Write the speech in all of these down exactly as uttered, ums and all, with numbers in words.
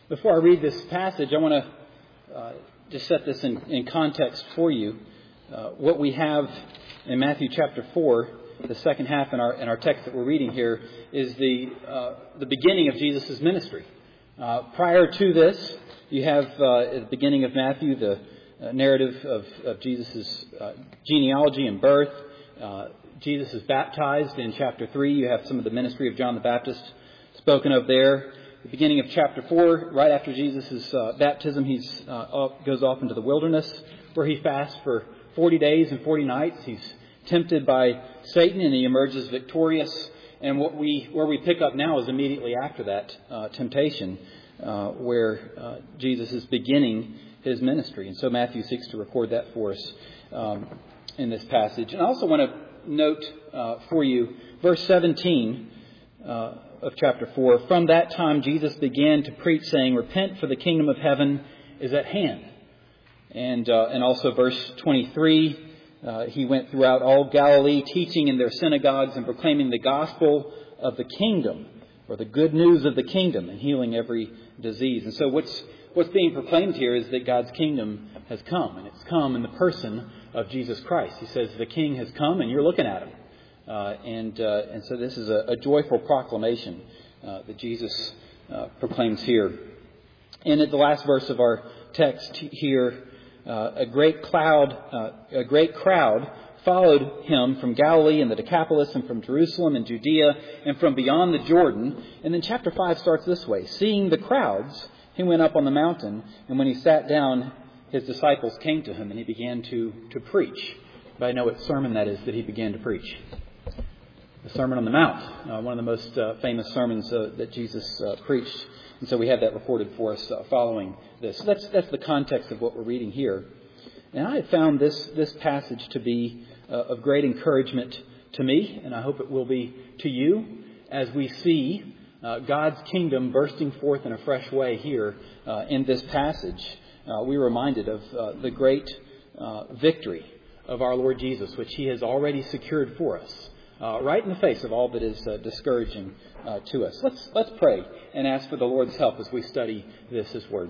Before I read this passage, I want to uh, just set this in, in context for you. Uh, what we have in Matthew chapter four, the second half in our in our text that we're reading here, is the uh, the beginning of Jesus' ministry. Uh, prior to this, you have uh, at the beginning of Matthew the uh, narrative of, of Jesus' uh, genealogy and birth. Uh, Jesus is baptized in chapter three. You have some of the ministry of John the Baptist spoken of there. The beginning of chapter four, right after Jesus' uh, baptism, he uh, off, goes off into the wilderness where he fasts for forty days and forty nights. He's tempted by Satan and he emerges victorious. And what we where we pick up now is immediately after that uh, temptation uh, where uh, Jesus is beginning his ministry. And so Matthew seeks to record that for us um, in this passage. And I also want to note uh, for you verse seventeen uh, of chapter four. From that time Jesus began to preach, saying, "Repent, for the kingdom of heaven is at hand." And uh, and also verse twenty-three, uh, he went throughout all Galilee, teaching in their synagogues and proclaiming the gospel of the kingdom, or the good news of the kingdom, and healing every disease. And so what's what's being proclaimed here is that God's kingdom has come, and it's come in the person of Jesus Christ. He says the King has come, and you're looking at him. Uh, and uh, and so this is a, a joyful proclamation uh, that Jesus uh, proclaims here. And at the last verse of our text here, uh, a great cloud, uh, a great crowd followed him from Galilee and the Decapolis, and from Jerusalem and Judea, and from beyond the Jordan. And then chapter five starts this way: seeing the crowds, he went up on the mountain, and when he sat down, his disciples came to him, and he began to to preach. But I know what sermon that is that he began to preach. The Sermon on the Mount, uh, one of the most uh, famous sermons uh, that Jesus uh, preached. And so we have that recorded for us uh, following this. So that's that's the context of what we're reading here. And I have found this, this passage to be uh, of great encouragement to me, and I hope it will be to you, as we see uh, God's kingdom bursting forth in a fresh way here uh, in this passage. Uh, we're reminded of uh, the great uh, victory of our Lord Jesus, which he has already secured for us. Uh, right in the face of all that is uh, discouraging uh, to us. Let's let's pray and ask for the Lord's help as we study this, His Word.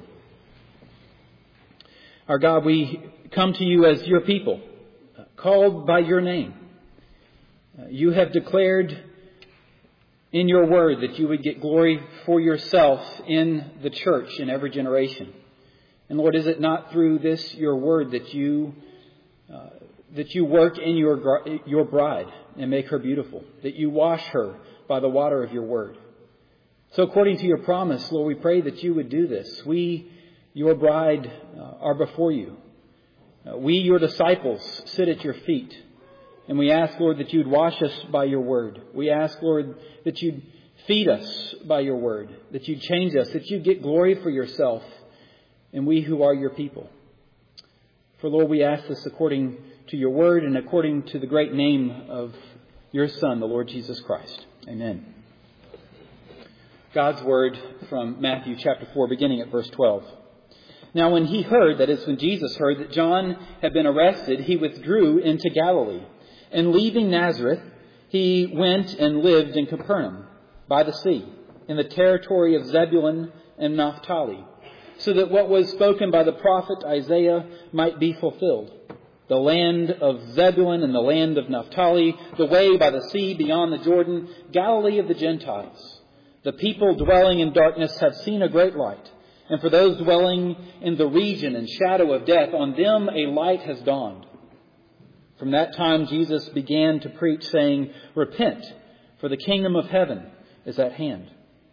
Our God, we come to you as your people, uh, called by your name. Uh, you have declared in your Word that you would get glory for yourself in the church in every generation. And Lord, is it not through this, your Word, that you uh, that you work in your your bride and make her beautiful, that you wash her by the water of your word? So according to your promise, Lord, we pray that you would do this. We, your bride, uh, are before you. Uh, we, your disciples, sit at your feet. And we ask, Lord, that you'd wash us by your word. We ask, Lord, that you'd feed us by your word, that you'd change us, that you'd get glory for yourself, and we who are your people. For, Lord, we ask this according to your word and according to the great name of your Son, the Lord Jesus Christ. Amen. God's word from Matthew chapter four, beginning at verse twelve. Now when he heard, that is, when Jesus heard that John had been arrested, he withdrew into Galilee. And leaving Nazareth, he went and lived in Capernaum by the sea, in the territory of Zebulun and Naphtali, so that what was spoken by the prophet Isaiah might be fulfilled. The land of Zebulun and the land of Naphtali, the way by the sea beyond the Jordan, Galilee of the Gentiles. The people dwelling in darkness have seen a great light. And for those dwelling in the region and shadow of death, on them a light has dawned. From that time Jesus began to preach, saying, "Repent, for the kingdom of heaven is at hand."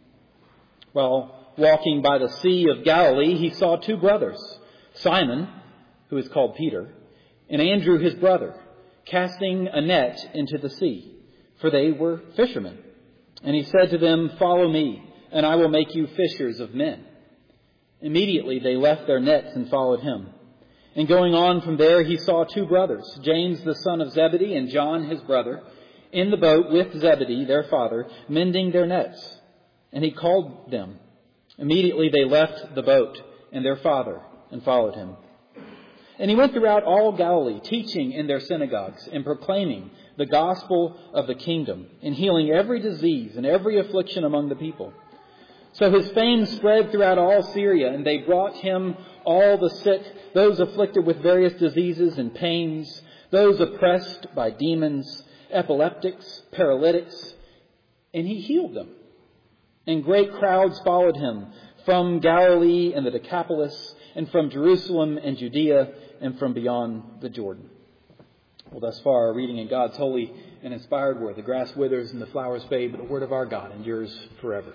While walking by the Sea of Galilee, he saw two brothers, Simon, who is called Peter, and Andrew his brother, casting a net into the sea, for they were fishermen. And he said to them, "Follow me, and I will make you fishers of men." Immediately they left their nets and followed him. And going on from there, he saw two brothers, James the son of Zebedee and John his brother, in the boat with Zebedee their father, mending their nets. And he called them. Immediately they left the boat and their father and followed him. And he went throughout all Galilee, teaching in their synagogues and proclaiming the gospel of the kingdom, and healing every disease and every affliction among the people. So his fame spread throughout all Syria, and they brought him all the sick, those afflicted with various diseases and pains, those oppressed by demons, epileptics, paralytics, and he healed them. And great crowds followed him from Galilee and the Decapolis, and from Jerusalem and Judea, and from beyond the Jordan. Well, thus far, our reading in God's holy and inspired word. The grass withers and the flowers fade, but the word of our God endures forever.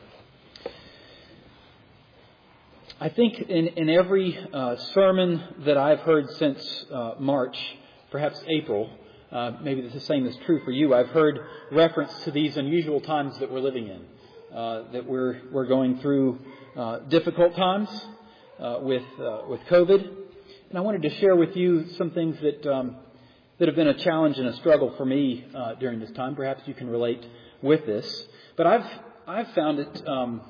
I think in, in every uh, sermon that I've heard since uh, March, perhaps April, uh, maybe the same is true for you, I've heard reference to these unusual times that we're living in, uh, that we're we're going through uh, difficult times uh, with uh, with COVID, and I wanted to share with you some things that um, that have been a challenge and a struggle for me uh, during this time. Perhaps you can relate with this, but I've I've found it Um,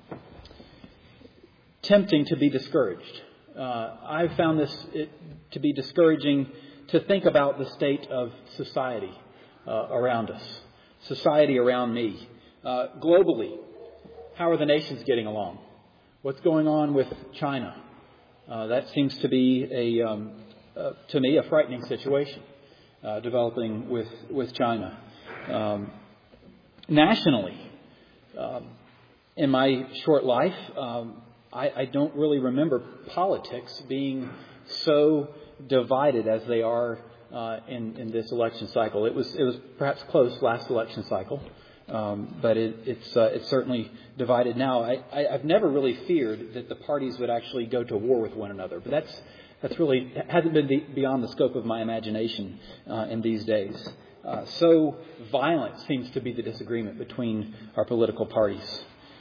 tempting to be discouraged. Uh, I've found this it, to be discouraging to think about the state of society uh, around us, society around me. Uh, globally, how are the nations getting along? What's going on with China? Uh, that seems to be, a, um, uh, to me, a frightening situation uh, developing with, with China. Um, nationally, um, in my short life, um, I, I don't really remember politics being so divided as they are uh, in, in this election cycle. It was it was perhaps close last election cycle, um, but it, it's uh, it's certainly divided now. I, I, I've never really feared that the parties would actually go to war with one another, but that's that's really hasn't been the, beyond the scope of my imagination uh, in these days. Uh, so violent seems to be the disagreement between our political parties.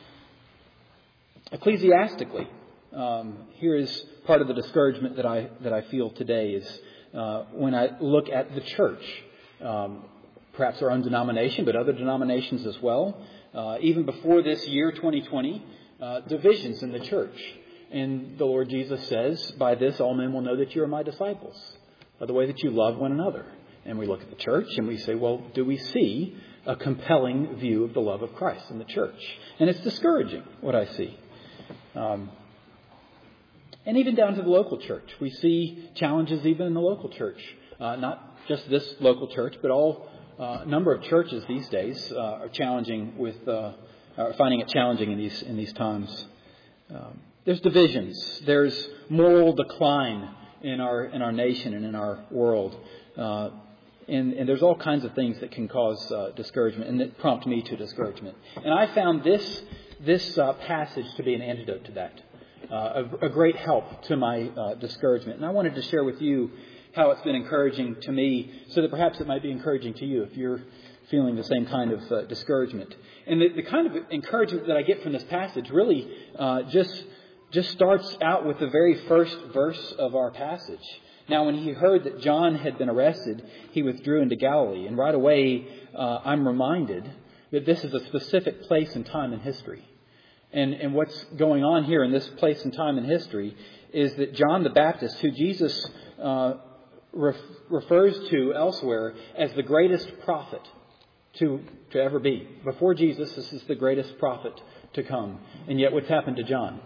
Ecclesiastically, um, here is part of the discouragement that I that I feel today is uh, when I look at the church, um, perhaps our own denomination, but other denominations as well. Uh, even before this year, twenty twenty, uh, divisions in the church. And the Lord Jesus says, by this all men will know that you are my disciples, by the way that you love one another. And we look at the church and we say, well, do we see a compelling view of the love of Christ in the church? And it's discouraging what I see. Um, and even down to the local church. We see challenges even in the local church. Uh, not just this local church, but all uh, number of churches these days uh, are challenging with, uh, are finding it challenging in these in these times. Um, there's divisions. There's moral decline in our in our nation and in our world. Uh, and, and there's all kinds of things that can cause uh, discouragement and that prompt me to discouragement. And I found this this uh, passage to be an antidote to that, uh, a, a great help to my uh, discouragement. And I wanted to share with you how it's been encouraging to me, so that perhaps it might be encouraging to you if you're feeling the same kind of uh, discouragement. And the, the kind of encouragement that I get from this passage really uh, just just starts out with the very first verse of our passage. Now, when he heard that John had been arrested, he withdrew into Galilee. And right away, uh, I'm reminded that this is a specific place and time in history. And, and what's going on here in this place and time in history is that John the Baptist, who Jesus uh, ref, refers to elsewhere as the greatest prophet to, to ever be. Before Jesus, this is the greatest prophet to come. And yet what's happened to John?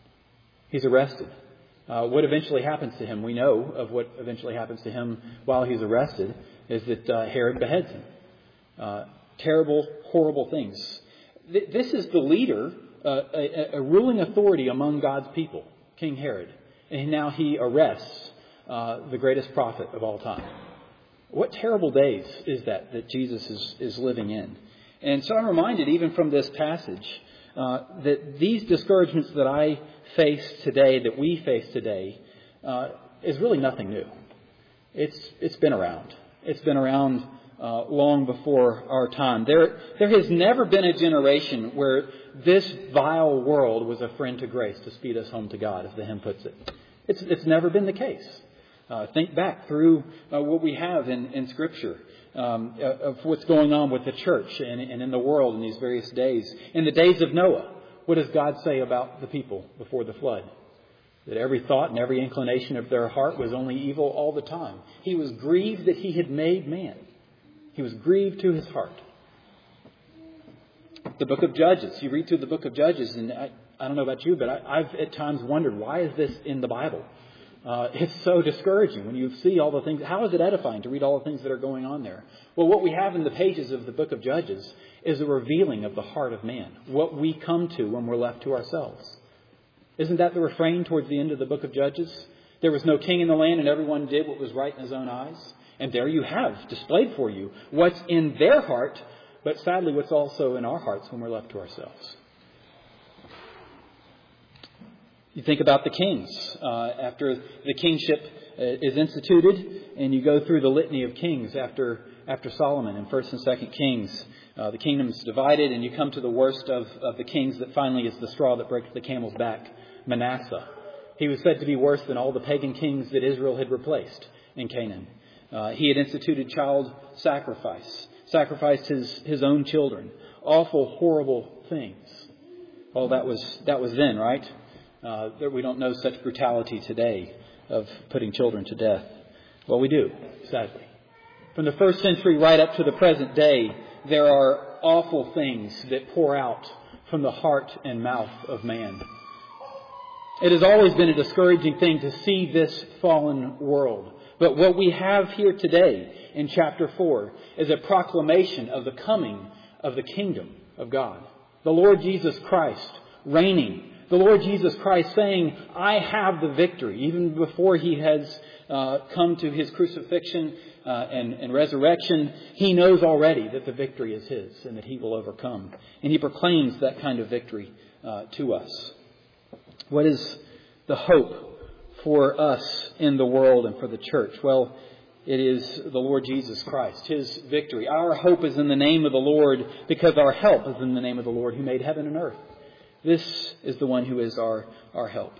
He's arrested. Uh, what eventually happens to him, we know of what eventually happens to him while he's arrested, is that uh, Herod beheads him. Uh, terrible, horrible things. Th- this is the leader, uh, a, a ruling authority among God's people, King Herod. And now he arrests uh, the greatest prophet of all time. What terrible days is that that Jesus is, is living in? And so I'm reminded, even from this passage, uh, that these discouragements that I face today, that we face today, uh, is really nothing new. It's it's been around. It's been around uh, long before our time. There there has never been a generation where this vile world was a friend to grace to speed us home to God, as the hymn puts it. It's it's never been the case. Uh, think back through uh, what we have in, in Scripture um, of what's going on with the church and, and in the world in these various days. In the days of Noah, what does God say about the people before the flood? That every thought and every inclination of their heart was only evil all the time. He was grieved that he had made man. He was grieved to his heart. The book of Judges. You read through the book of Judges, and I, I don't know about you, but I, I've at times wondered, why is this in the Bible? Uh, it's so discouraging when you see all the things. How is it edifying to read all the things that are going on there? Well, what we have in the pages of the book of Judges is a revealing of the heart of man, what we come to when we're left to ourselves. Isn't that the refrain towards the end of the book of Judges? There was no king in the land and everyone did what was right in his own eyes. And there you have displayed for you what's in their heart, but sadly what's also in our hearts when we're left to ourselves. You think about the kings. Uh, after the kingship uh, is instituted, and you go through the litany of kings after after Solomon in First and Second Kings, uh, the kingdom's divided, and you come to the worst of, of the kings that finally is the straw that breaks the camel's back, Manasseh. He was said to be worse than all the pagan kings that Israel had replaced in Canaan. Uh, he had instituted child sacrifice, sacrificed his, his own children. Awful, horrible things. Well, that was that was then, right? Uh, we don't know such brutality today of putting children to death. Well, we do, sadly. From the first century right up to the present day, there are awful things that pour out from the heart and mouth of man. It has always been a discouraging thing to see this fallen world. But what we have here today in chapter four is a proclamation of the coming of the kingdom of God. The Lord Jesus Christ reigning. The Lord Jesus Christ saying, I have the victory. Even before he has uh, come to his crucifixion uh, and, and resurrection, he knows already that the victory is his and that he will overcome. And he proclaims that kind of victory uh, to us. What is the hope for us in the world and for the church? Well, it is the Lord Jesus Christ, his victory. Our hope is in the name of the Lord because our help is in the name of the Lord who made heaven and earth. This is the one who is our, our help.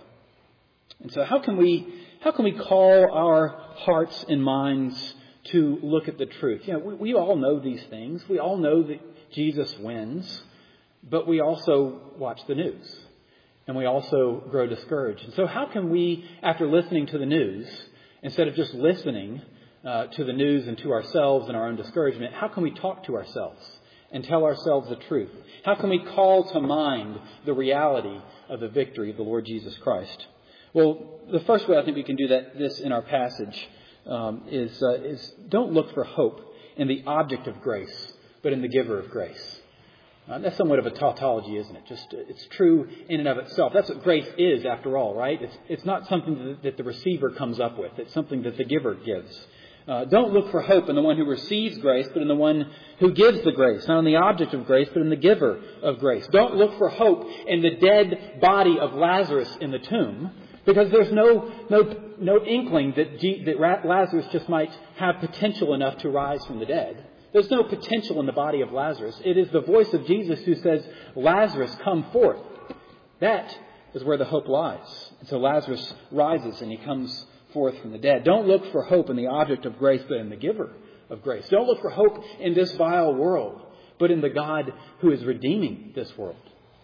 And so how can we how can we call our hearts and minds to look at the truth? You know, we, we all know these things. We all know that Jesus wins, but we also watch the news. And we also grow discouraged. And so how can we, after listening to the news, instead of just listening uh, to the news and to ourselves and our own discouragement, how can we talk to ourselves and tell ourselves the truth? How can we call to mind the reality of the victory of the Lord Jesus Christ? Well, the first way I think we can do that, this in our passage, um, is, uh, is don't look for hope in the object of grace, but in the giver of grace. Uh, that's somewhat of a tautology, isn't it? Just uh, it's true in and of itself. That's what grace is, after all, right? It's it's not something that, that the receiver comes up with. It's something that the giver gives. Uh, don't look for hope in the one who receives grace, but in the one who gives the grace. Not in the object of grace, but in the giver of grace. Don't look for hope in the dead body of Lazarus in the tomb, because there's no no no inkling that, G, that Lazarus just might have potential enough to rise from the dead. There's no potential in the body of Lazarus. It is the voice of Jesus who says, Lazarus, come forth. That is where the hope lies. And so Lazarus rises and he comes forth from the dead. Don't look for hope in the object of grace, but in the giver of grace. Don't look for hope in this vile world, but in the God who is redeeming this world.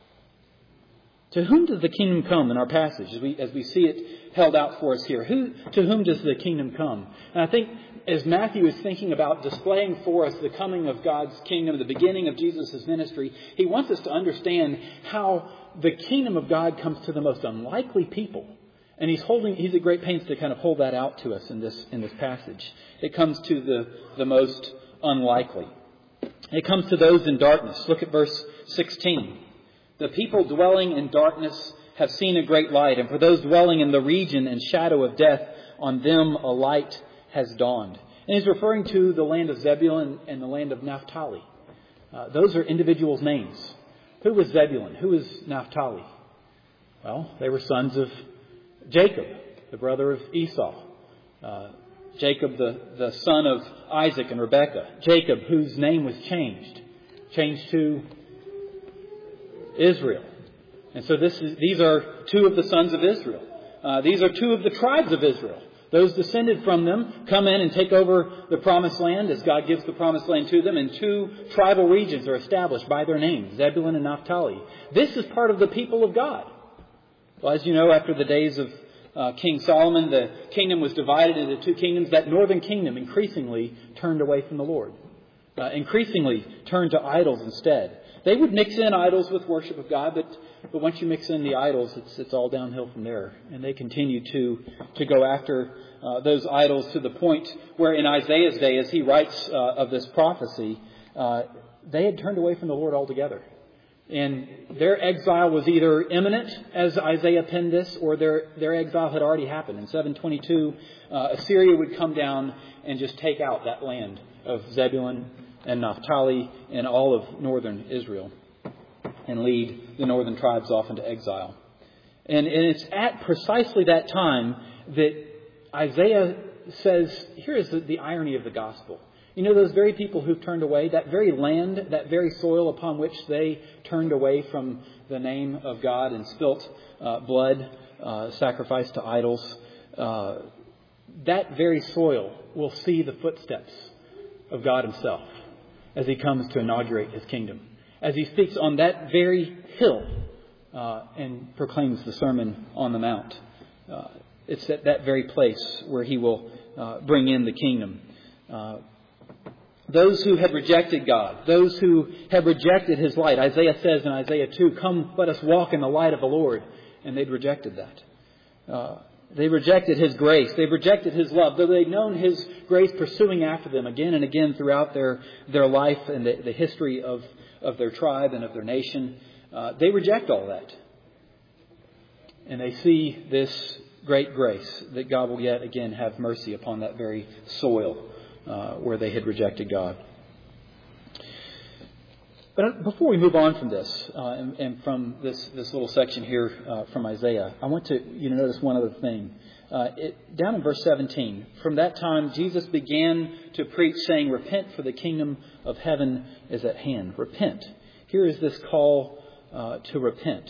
To whom does the kingdom come in our passage, as we, as we see it held out for us here? Who, to whom does the kingdom come? And I think as Matthew is thinking about displaying for us the coming of God's kingdom, the beginning of Jesus' ministry, he wants us to understand how the kingdom of God comes to the most unlikely people. And he's holding, he's at great pains to kind of hold that out to us in this, in this passage. It comes to the, the most unlikely. It comes to those in darkness. Look at verse sixteen. The people dwelling in darkness have seen a great light, and for those dwelling in the region and shadow of death, on them a light has dawned. And he's referring to the land of Zebulun and the land of Naphtali. Uh, those are individuals' names. Who was Zebulun? Who was Naphtali? Well, they were sons of Jacob, the brother of Esau. Uh, Jacob, the, the son of Isaac and Rebekah. Jacob, whose name was changed. Changed to Israel. And so this is, these are two of the sons of Israel. Uh, these are two of the tribes of Israel. Those descended from them come in and take over the promised land as God gives the promised land to them. And two tribal regions are established by their names, Zebulun and Naphtali. This is part of the people of God. Well, as you know, after the days of uh, King Solomon, the kingdom was divided into two kingdoms. That northern kingdom increasingly turned away from the Lord. uh, increasingly turned to idols instead. They would mix in idols with worship of God, but but once you mix in the idols, it's it's all downhill from there. And they continue to to go after uh, those idols to the point where in Isaiah's day, as he writes uh, of this prophecy, uh, they had turned away from the Lord altogether. And their exile was either imminent, as Isaiah penned this, or their, their exile had already happened. In seven twenty-two, uh, Assyria would come down and just take out that land of Zebulun and Naphtali and all of northern Israel and lead the northern tribes off into exile. And, and it's at precisely that time that Isaiah says, here is the, the irony of the gospel. You know, those very people who've turned away, that very land, that very soil upon which they turned away from the name of God and spilt uh, blood, uh, sacrificed to idols, uh, that very soil will see the footsteps of God himself as he comes to inaugurate his kingdom. As he speaks on that very hill uh, and proclaims the Sermon on the Mount. Uh, it's at that very place where he will uh, bring in the kingdom. Uh, Those who had rejected God, those who had rejected his light. Isaiah says in Isaiah two, come, let us walk in the light of the Lord. And they'd rejected that. Uh, they rejected his grace. They rejected his love. Though they'd known his grace pursuing after them again and again throughout their, their life and the, the history of, of their tribe and of their nation, uh, they reject all that. And they see this great grace that God will yet again have mercy upon that very soil Uh, where they had rejected God. But before we move on from this, uh, and, and from this, this little section here uh, from Isaiah, I want to you to notice one other thing. Uh, it, down in verse seventeen, from that time Jesus began to preach, saying, repent, for the kingdom of heaven is at hand. Repent. Here is this call uh, to repent.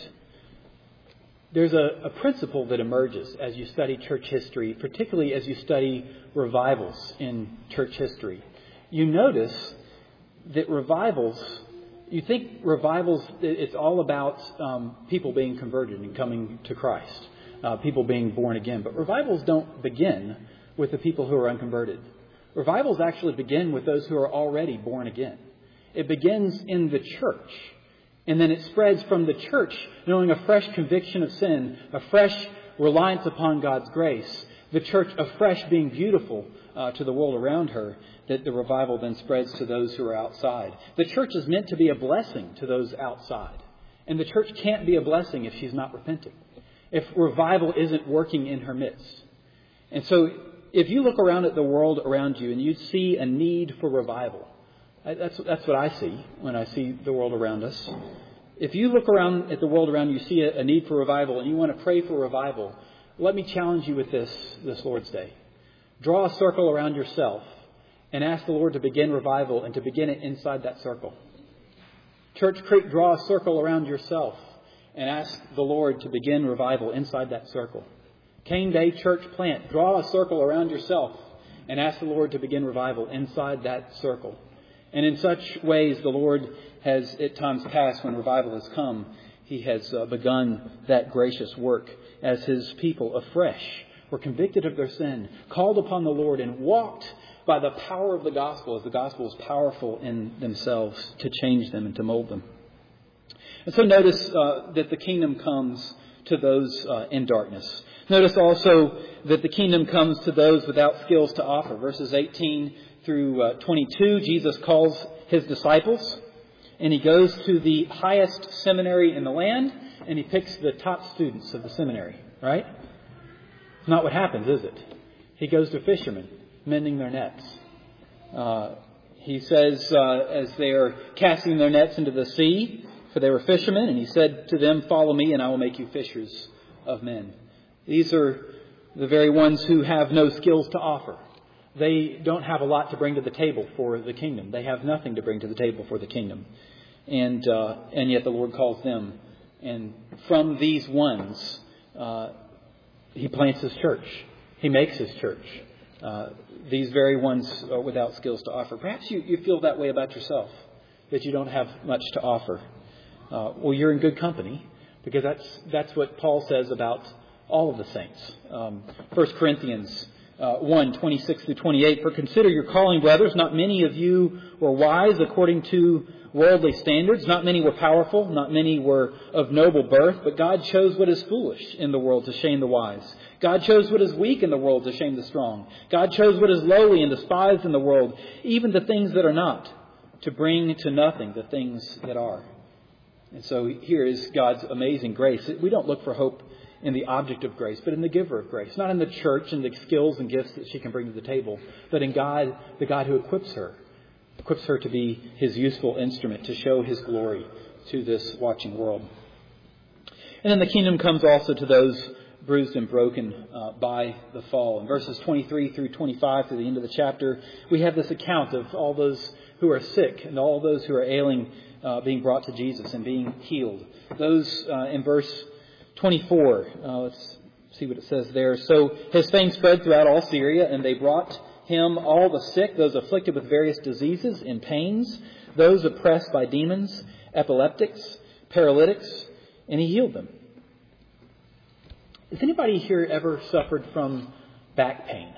There's a, a principle that emerges as you study church history, particularly as you study revivals in church history. You notice that revivals, you think revivals, it's all about um, people being converted and coming to Christ, uh, people being born again. But revivals don't begin with the people who are unconverted. Revivals actually begin with those who are already born again. It begins in the church. And then it spreads from the church, knowing a fresh conviction of sin, a fresh reliance upon God's grace. The church afresh being beautiful uh, to the world around her, that the revival then spreads to those who are outside. The church is meant to be a blessing to those outside. And the church can't be a blessing if she's not repenting, if revival isn't working in her midst. And so if you look around at the world around you and you see a need for revival, That's that's what I see when I see the world around us. If you look around at the world around you, you see a, a need for revival, and you want to pray for revival, let me challenge you with this this Lord's Day. Draw a circle around yourself and ask the Lord to begin revival and to begin it inside that circle. Church Creek, draw a circle around yourself and ask the Lord to begin revival inside that circle. Cane Day Church Plant, draw a circle around yourself and ask the Lord to begin revival inside that circle. And in such ways, the Lord has, at times past, when revival has come, he has uh, begun that gracious work as his people afresh were convicted of their sin, called upon the Lord, and walked by the power of the gospel, as the gospel is powerful in themselves to change them and to mold them. And so notice uh, that the kingdom comes to those uh, in darkness. Notice also that the kingdom comes to those without skills to offer. Verses eighteen through uh, twenty-two, Jesus calls his disciples, and he goes to the highest seminary in the land, and he picks the top students of the seminary, right? It's not what happens, is it? He goes to fishermen, mending their nets. Uh, he says, uh, as they are casting their nets into the sea, for they were fishermen, and he said to them, follow me, and I will make you fishers of men. These are the very ones who have no skills to offer. They don't have a lot to bring to the table for the kingdom. They have nothing to bring to the table for the kingdom. And uh, and yet the Lord calls them. And from these ones, uh, he plants his church. He makes his church. Uh, these very ones are without skills to offer. Perhaps you, you feel that way about yourself, that you don't have much to offer. Uh, well, you're in good company, because that's, that's what Paul says about all of the saints. Um, First Corinthians uh, one, twenty-six through twenty-eight. For consider your calling, brothers. Not many of you were wise according to worldly standards. Not many were powerful. Not many were of noble birth. But God chose what is foolish in the world to shame the wise. God chose what is weak in the world to shame the strong. God chose what is lowly and despised in the world, even the things that are not, to bring to nothing the things that are. And so here is God's amazing grace. We don't look for hope in the object of grace, but in the giver of grace. Not in the church and the skills and gifts that she can bring to the table, but in God, the God who equips her. Equips her to be His useful instrument, to show His glory to this watching world. And then the kingdom comes also to those bruised and broken uh, by the fall. In verses twenty-three through twenty-five, to the end of the chapter, we have this account of all those who are sick and all those who are ailing uh, being brought to Jesus and being healed. Those uh, in verse twenty-four, uh, let's see what it says there. So his fame spread throughout all Syria, and they brought him all the sick, those afflicted with various diseases and pains, those oppressed by demons, epileptics, paralytics, and he healed them. Has anybody here ever suffered from back pain?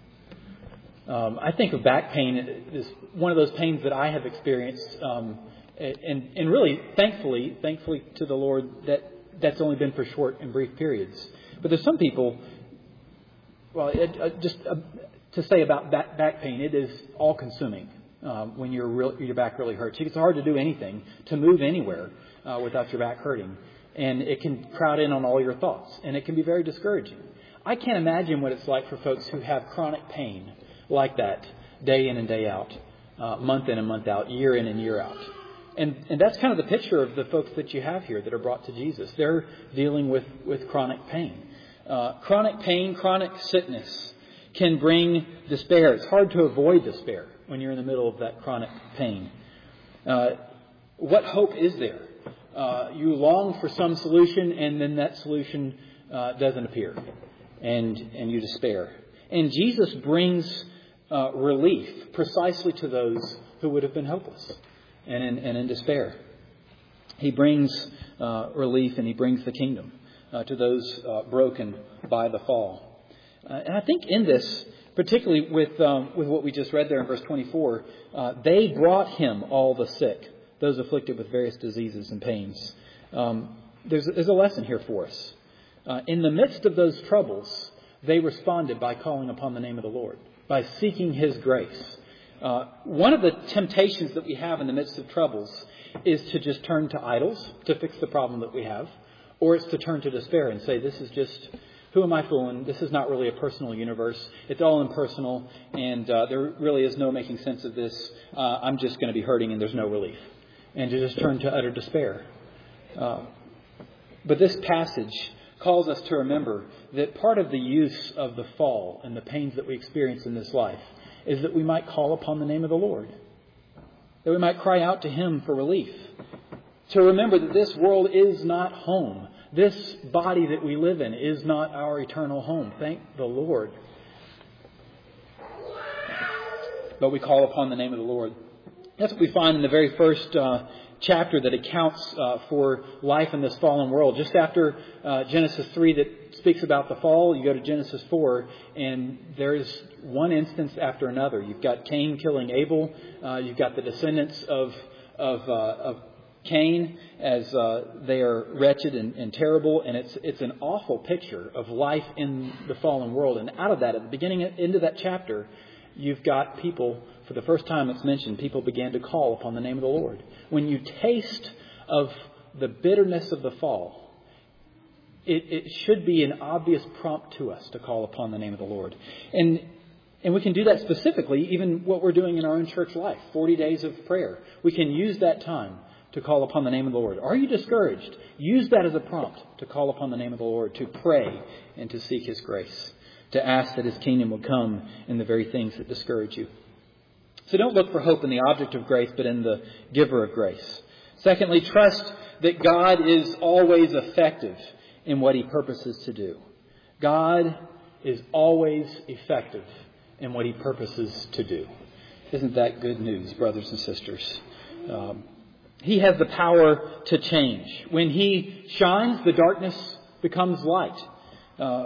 Um, I think of back pain as one of those pains that I have experienced, um, and, and really, thankfully, thankfully to the Lord, that that's only been for short and brief periods. But there's some people, well, it, uh, just uh, to say about back, back pain, it is all-consuming um, when your real, your back really hurts. It's hard to do anything, to move anywhere uh, without your back hurting. And it can crowd in on all your thoughts. And it can be very discouraging. I can't imagine what it's like for folks who have chronic pain like that day in and day out, uh, month in and month out, year in and year out. And and that's kind of the picture of the folks that you have here that are brought to Jesus. They're dealing with, with chronic pain. Uh, chronic pain, chronic sickness can bring despair. It's hard to avoid despair when you're in the middle of that chronic pain. Uh, what hope is there? Uh, you long for some solution, and then that solution uh, doesn't appear, and and you despair. And Jesus brings uh, relief precisely to those who would have been hopeless and in, and in despair. He brings uh, relief, and He brings the kingdom uh, to those uh, broken by the fall. Uh, and I think in this, particularly with um, with what we just read there in verse twenty-four, uh, they brought Him all the sick, those afflicted with various diseases and pains. Um, there's, there's a lesson here for us. Uh, in the midst of those troubles, they responded by calling upon the name of the Lord, by seeking His grace. Uh, one of the temptations that we have in the midst of troubles is to just turn to idols to fix the problem that we have, or it's to turn to despair and say, this is just, who am I fooling? This is not really a personal universe. It's all impersonal, and uh, there really is no making sense of this. Uh, I'm just going to be hurting, and there's no relief. And to just turn to utter despair. Uh, but this passage calls us to remember that part of the use of the fall and the pains that we experience in this life is that we might call upon the name of the Lord. That we might cry out to Him for relief. To remember that this world is not home. This body that we live in is not our eternal home. Thank the Lord. But we call upon the name of the Lord. That's what we find in the very first uh, chapter that accounts uh, for life in this fallen world. Just after uh, Genesis three that speaks about the fall, you go to Genesis four, and there's one instance after another. You've got Cain killing Abel. Uh, you've got the descendants of of, uh, of Cain as uh, they are wretched and, and terrible, and it's it's an awful picture of life in the fallen world. And out of that, at the beginning, into that chapter, you've got people. For the first time it's mentioned, people began to call upon the name of the Lord. When you taste of the bitterness of the fall, it, it should be an obvious prompt to us to call upon the name of the Lord. And and we can do that specifically, even what we're doing in our own church life, forty days of prayer. We can use that time to call upon the name of the Lord. Are you discouraged? Use that as a prompt to call upon the name of the Lord, to pray and to seek His grace, to ask that His kingdom will come in the very things that discourage you. So don't look for hope in the object of grace, but in the giver of grace. Secondly, trust that God is always effective in what He purposes to do. God is always effective in what He purposes to do. Isn't that good news, brothers and sisters? Um, he has the power to change. When He shines, the darkness becomes light. Uh,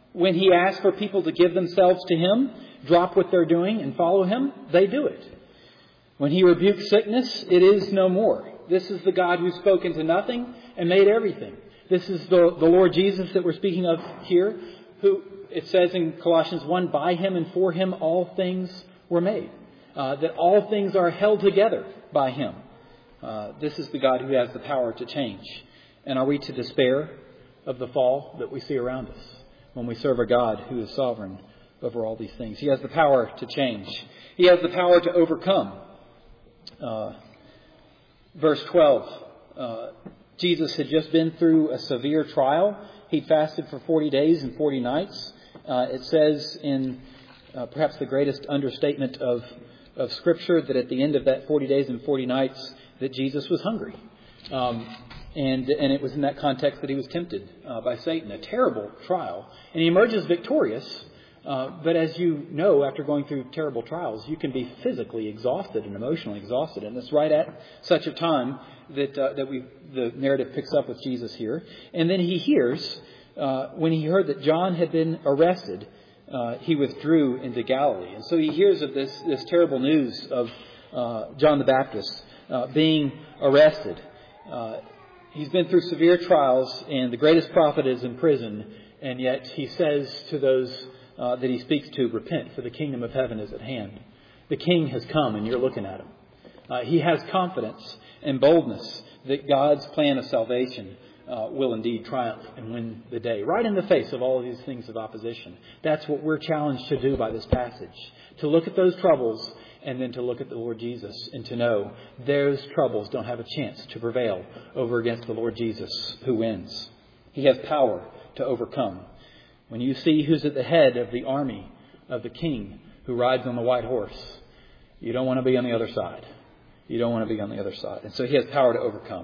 When He asks for people to give themselves to Him, drop what they're doing and follow Him, they do it. When He rebukes sickness, it is no more. This is the God who spoke into nothing and made everything. This is the, the Lord Jesus that we're speaking of here, who, it says in Colossians one, by Him and for Him all things were made. Uh, that all things are held together by Him. Uh, this is the God who has the power to change. And are we to despair of the fall that we see around us when we serve a God who is sovereign over all these things? He has the power to change. He has the power to overcome. Uh, verse twelve, uh, Jesus had just been through a severe trial. He fasted for forty days and forty nights. Uh, it says in uh, perhaps the greatest understatement of, of Scripture that at the end of that forty days and forty nights that Jesus was hungry. Um, and, and it was in that context that He was tempted uh, by Satan. A terrible trial. And He emerges victorious. Uh, but as you know, after going through terrible trials, you can be physically exhausted and emotionally exhausted. And it's right at such a time that uh, that we the narrative picks up with Jesus here. And then He hears, uh, when He heard that John had been arrested, uh, He withdrew into Galilee. And so He hears of this, this terrible news of uh, John the Baptist uh, being arrested. Uh, he's been through severe trials, and the greatest prophet is in prison. And yet He says to those Uh, that He speaks to, repent, for the kingdom of heaven is at hand. The King has come and you're looking at Him. Uh, he has confidence and boldness that God's plan of salvation uh, will indeed triumph and win the day. Right in the face of all of these things of opposition. That's what we're challenged to do by this passage. To look at those troubles and then to look at the Lord Jesus and to know those troubles don't have a chance to prevail over against the Lord Jesus who wins. He has power to overcome. When you see who's at the head of the army of the King who rides on the white horse, you don't want to be on the other side. You don't want to be on the other side. And so He has power to overcome.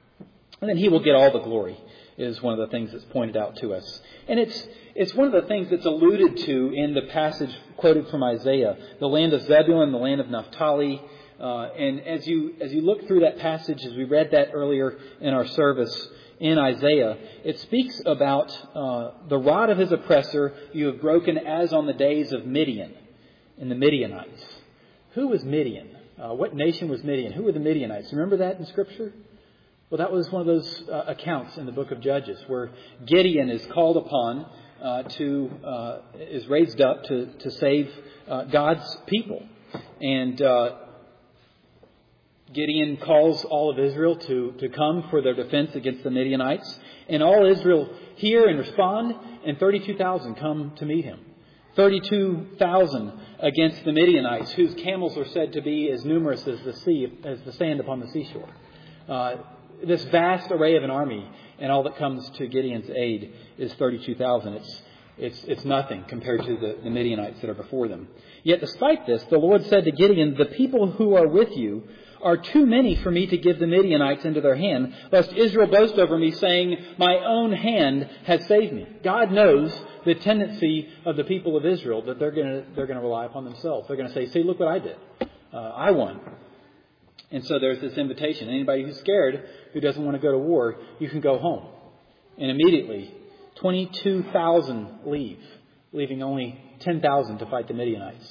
And then He will get all the glory, is one of the things that's pointed out to us. And it's it's one of the things that's alluded to in the passage quoted from Isaiah, the land of Zebulun, the land of Naphtali. Uh, and as you as you look through that passage, as we read that earlier in our service, in Isaiah, it speaks about uh, the rod of His oppressor you have broken as on the days of Midian and the Midianites. Who was Midian? Uh, what nation was Midian? Who were the Midianites? Remember that in Scripture? Well, that was one of those uh, accounts in the book of Judges where Gideon is called upon uh, to, uh, is raised up to, to save uh, God's people. And uh Gideon calls all of Israel to, to come for their defense against the Midianites. And all Israel hear and respond, and thirty-two thousand come to meet him. thirty-two thousand against the Midianites, whose camels are said to be as numerous as the sea, as the sand upon the seashore. Uh, this vast array of an army, and all that comes to Gideon's aid is thirty-two thousand. It's It's, it's nothing compared to the, the Midianites that are before them. Yet despite this, the Lord said to Gideon, the people who are with you are too many for me to give the Midianites into their hand, lest Israel boast over me, saying, my own hand has saved me. God knows the tendency of the people of Israel that they're going to they're going to rely upon themselves. They're going to say, see, look what I did. Uh, I won. And so there's this invitation. Anybody who's scared, who doesn't want to go to war, you can go home. And immediately, twenty-two thousand leave, leaving only ten thousand to fight the Midianites.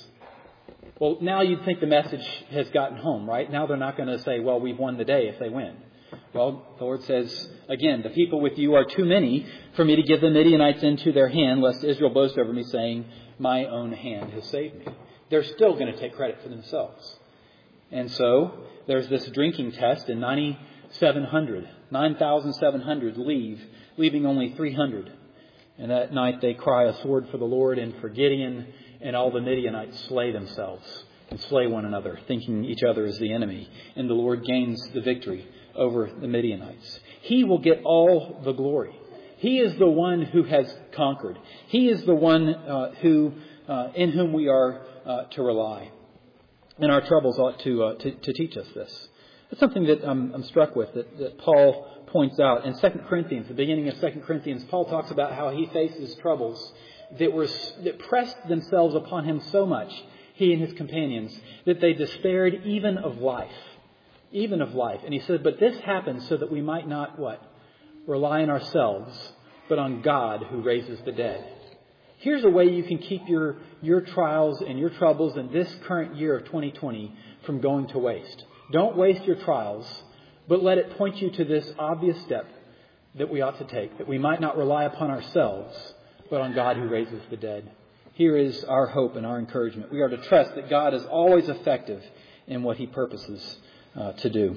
Well, now you'd think the message has gotten home, right? Now they're not going to say, well, we've won the day if they win. Well, the Lord says, again, the people with you are too many for me to give the Midianites into their hand, lest Israel boast over me, saying, my own hand has saved me. They're still going to take credit for themselves. And so there's this drinking test, and ninety-seven hundred, nine thousand seven hundred leave, leaving only three hundred. And that night they cry a sword for the Lord and for Gideon, and all the Midianites slay themselves and slay one another, thinking each other is the enemy. And the Lord gains the victory over the Midianites. He will get all the glory. He is the one who has conquered. He is the one uh, who, uh, in whom we are uh, to rely. And our troubles ought to, uh, to, to teach us this. It's something that I'm, I'm struck with, that, that Paul points out in Second Corinthians, the beginning of Second Corinthians. Paul talks about how he faces troubles that were that pressed themselves upon him so much, he and his companions, that they despaired even of life. Even of life. And he said, but this happens so that we might not, what? Rely on ourselves, but on God who raises the dead. Here's a way you can keep your, your trials and your troubles in this current year of twenty twenty from going to waste. Don't waste your trials, but let it point you to this obvious step that we ought to take, that we might not rely upon ourselves, but on God who raises the dead. Here is our hope and our encouragement. We are to trust that God is always effective in what He purposes uh, to do.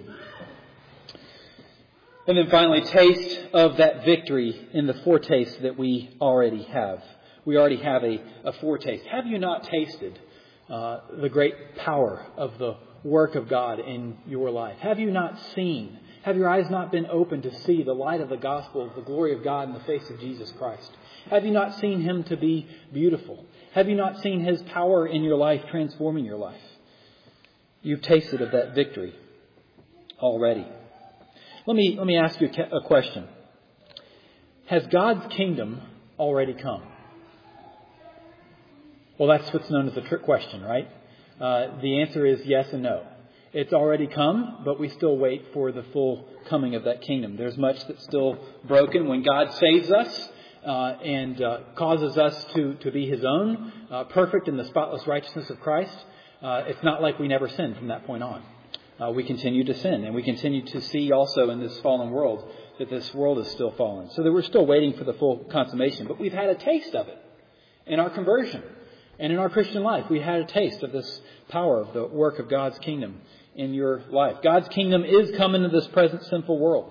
And then finally, taste of that victory in the foretaste that we already have. We already have a, a foretaste. Have you not tasted uh, the great power of the work of God in your life? Have you not seen? Have your eyes not been open to see the light of the gospel, the glory of God in the face of Jesus Christ? Have you not seen Him to be beautiful? Have you not seen His power in your life transforming your life? You've tasted of that victory already. Let me, let me ask you a question. Has God's kingdom already come? Well, that's what's known as a trick question, right? Uh, the answer is yes and no. It's already come, but we still wait for the full coming of that kingdom. There's much that's still broken. When God saves us uh, and uh, causes us to, to be His own, uh, perfect in the spotless righteousness of Christ, uh, it's not like we never sinned from that point on. Uh, we continue to sin, and we continue to see also in this fallen world that this world is still fallen. So that we're still waiting for the full consummation. But we've had a taste of it in our conversion and in our Christian life. We had a taste of this power of the work of God's kingdom in your life. God's kingdom is coming to this present sinful world.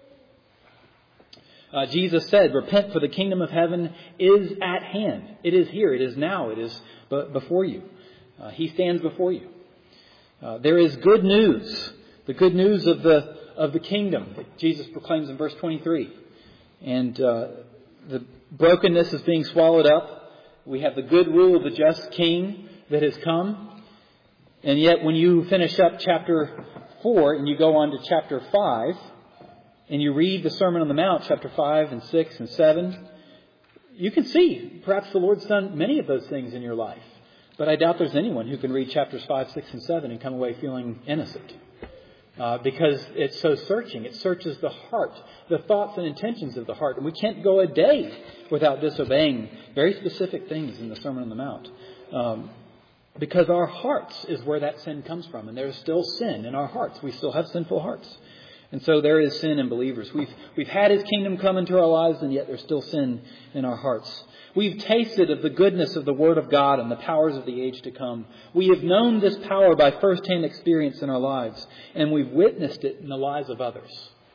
Uh, Jesus said, repent, for the kingdom of heaven is at hand. It is here. It is now. It is b- before you. Uh, he stands before you. Uh, there is good news. The good news of the of the kingdom that Jesus proclaims in verse twenty-three. And uh, the brokenness is being swallowed up. We have the good rule of the just king that has come. And yet when you finish up chapter four and you go on to chapter five and you read the Sermon on the Mount, chapter five and six and seven, you can see perhaps the Lord's done many of those things in your life. But I doubt there's anyone who can read chapters five, six, and seven and come away feeling innocent. Uh, because it's so searching. It searches the heart, the thoughts and intentions of the heart. And we can't go a day without disobeying very specific things in the Sermon on the Mount. Um, because our hearts is where that sin comes from. And there's still sin in our hearts. We still have sinful hearts. And so there is sin in believers. We've, we've had His kingdom come into our lives, and yet there's still sin in our hearts. We've tasted of the goodness of the Word of God and the powers of the age to come. We have known this power by first-hand experience in our lives, and we've witnessed it in the lives of others.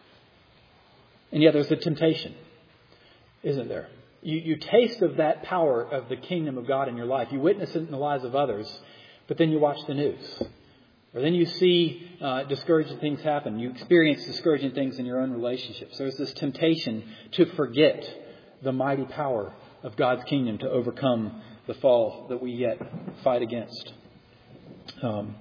And yet there's a temptation, isn't there? You, you taste of that power of the kingdom of God in your life. You witness it in the lives of others, but then you watch the news. Or then you see uh, discouraging things happen. You experience discouraging things in your own relationships. There's this temptation to forget the mighty power of God's kingdom to overcome the fall that we yet fight against. Um,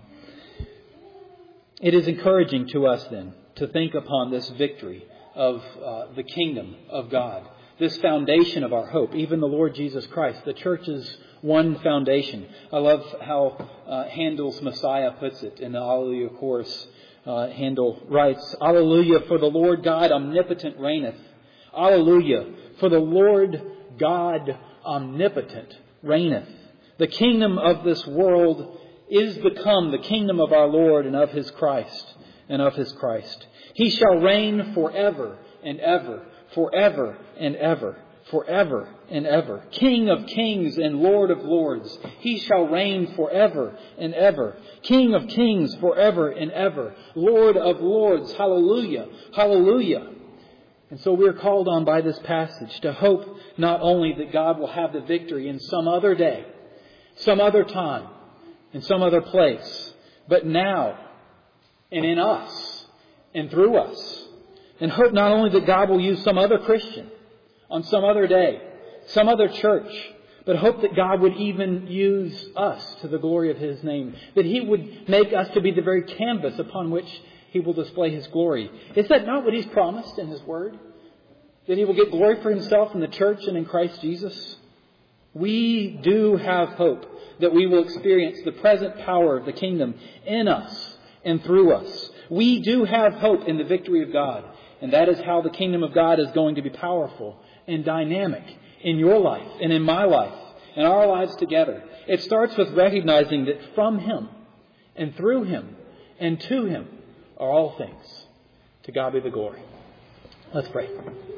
it is encouraging to us then to think upon this victory of uh, the kingdom of God, this foundation of our hope, even the Lord Jesus Christ, the church's one foundation. I love how uh, Handel's Messiah puts it in the Alleluia chorus. Uh, Handel writes, Alleluia, for the Lord God omnipotent reigneth. Alleluia, for the Lord God omnipotent reigneth. The kingdom of this world is become the kingdom of our Lord and of His Christ and of His Christ. He shall reign forever and ever, forever and ever, forever and ever. King of kings and Lord of lords. He shall reign forever and ever. King of kings forever and ever. Lord of lords. Hallelujah. Hallelujah. And so we are called on by this passage to hope not only that God will have the victory in some other day, some other time, in some other place, but now and in us and through us. And hope not only that God will use some other Christian on some other day, some other church, but hope that God would even use us to the glory of His name. That He would make us to be the very canvas upon which He will display His glory. Is that not what He's promised in His Word? That He will get glory for Himself in the church and in Christ Jesus? We do have hope that we will experience the present power of the kingdom in us and through us. We do have hope in the victory of God. And that is how the kingdom of God is going to be powerful and dynamic in your life and in my life and our lives together. It starts with recognizing that from Him and through Him and to Him are all things. To God be the glory. Let's pray.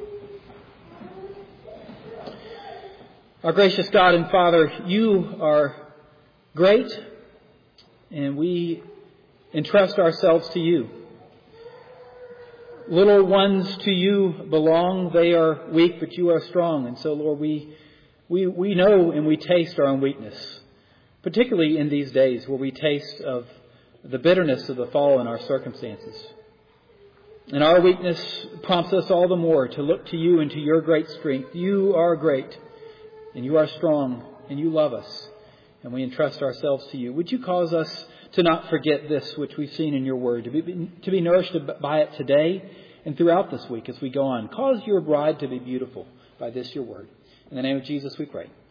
Our gracious God and Father, You are great, and we entrust ourselves to You. Little ones to You belong. They are weak, but You are strong. And so, Lord, we we we know and we taste our own weakness, particularly in these days where we taste of the bitterness of the fall in our circumstances. And our weakness prompts us all the more to look to You and to Your great strength. You are great, and You are strong, and You love us, and we entrust ourselves to You. Would You cause us to not forget this which we've seen in Your Word, to be, to be nourished by it today and throughout this week as we go on. Cause Your bride to be beautiful by this Your Word. In the name of Jesus we pray.